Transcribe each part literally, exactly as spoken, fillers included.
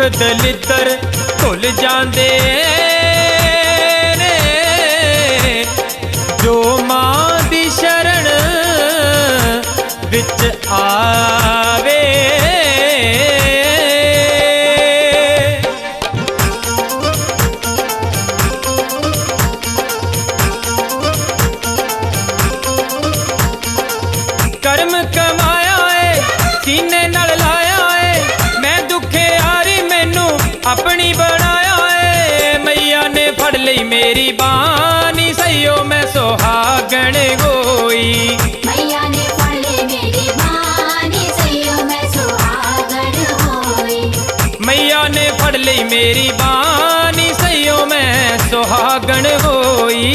दलितर भुल जांदे ने जो मां दी शरण विच आवे। कर्म कमाया है सीने नाल लाया है, मैं दुखे आरी मैनू अपनी बनाया है। मैया ने फड़ लई मेरी बानी सईओ मैं सुहागण होई। मैया ने फड़ लई मेरी बानी सईओ मैं सुहागण होई। मैया ने फड़ लई मेरी बानी सईओ मैं सुहागण होई।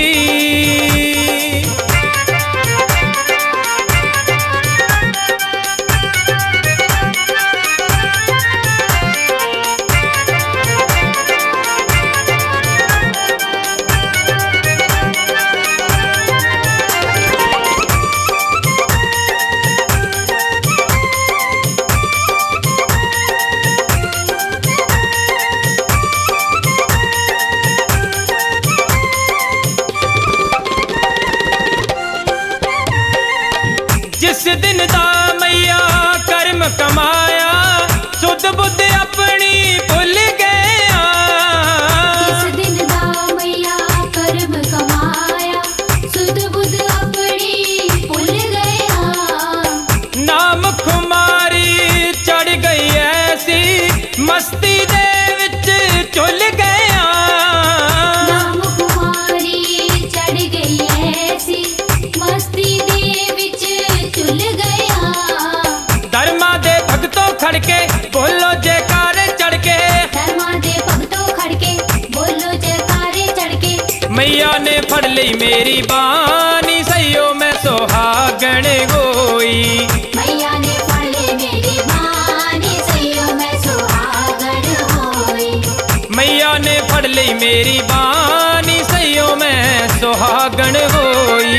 जिस दिन दा मैया कर्म कमाया सुध बुध अपनी भुल गया। जिस दिन दा मैया कर्म कमाया सुध बुध अपनी भुल गया। नाम खुमारी चढ़ गई ऐसी मस्ती दे विच चुल गया। नाम खुमारी चढ़ गई ऐसी मस्ती दे विच चुल गया। धर्मा दे भगतों खड़के बोलो जयकारे चढ़ के। धर्मा दे भगतों खड़के बोलो जयकारे चढ़ के। मैया ने फड़ लई मेरी बानी सईओ मैं सुहागण होई। मैया ने फड़ लई मेरी बानी सईओ मैं सुहागण होई। मैया ने फड़ लई मेरी बानी सईओ मैं सुहागण होई।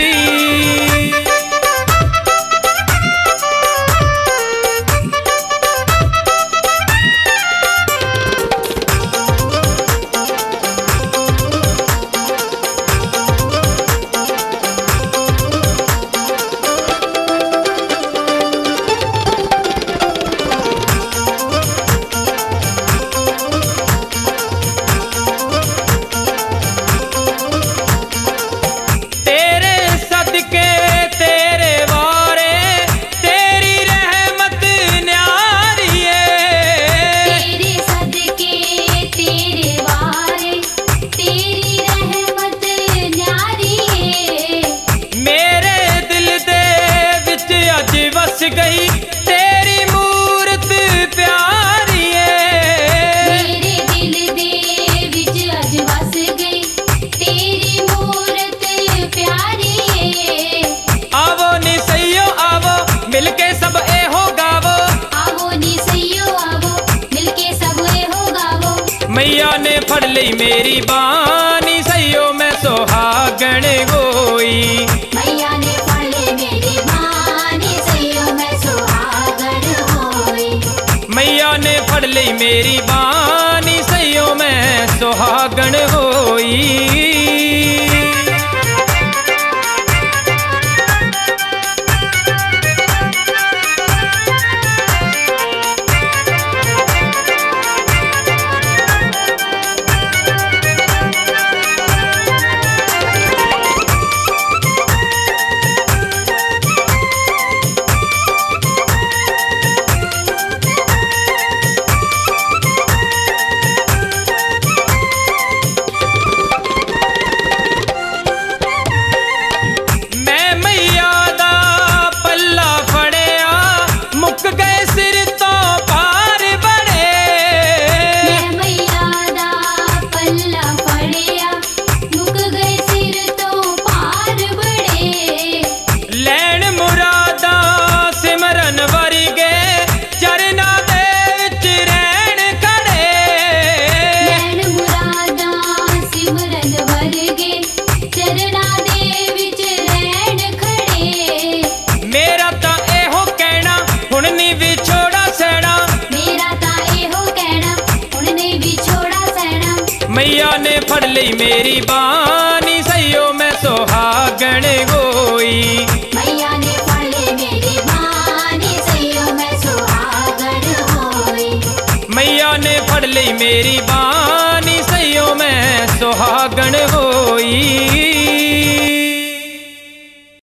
तेरे सदके तेरे वारे तेरी रहमत न्यारी है। तेरे सदके तेरे वारे तेरी रहमत न्यारी है। मेरे दिल दे विच अज वस गई तेरी मूरत प्यारी है। मेरे दिल दे विच अज वस गई तेरी मूरत प्यारी है। आवो नी सईओ आवो मिलके सब ए हो गावो। आवो नी सईओ आवो मिलके सब ए हो गावो। मैया ने फड़ लई मेरी बानी सईओ मैं सुहागण होई। मैया ने फड़ लई मेरी बानी सईओ मैं सुहागण होई। मैया ने फड़ लई मेरी बानी सईओ मैं सुहागण होई। मेरी बानी सैयो मैं सुहागण होई। मैया ने फड़ ले मेरी बानी सैयो मैं सुहागण होई। मैया ने फड़ ली मेरी बानी सैयो मैं सुहागण होई।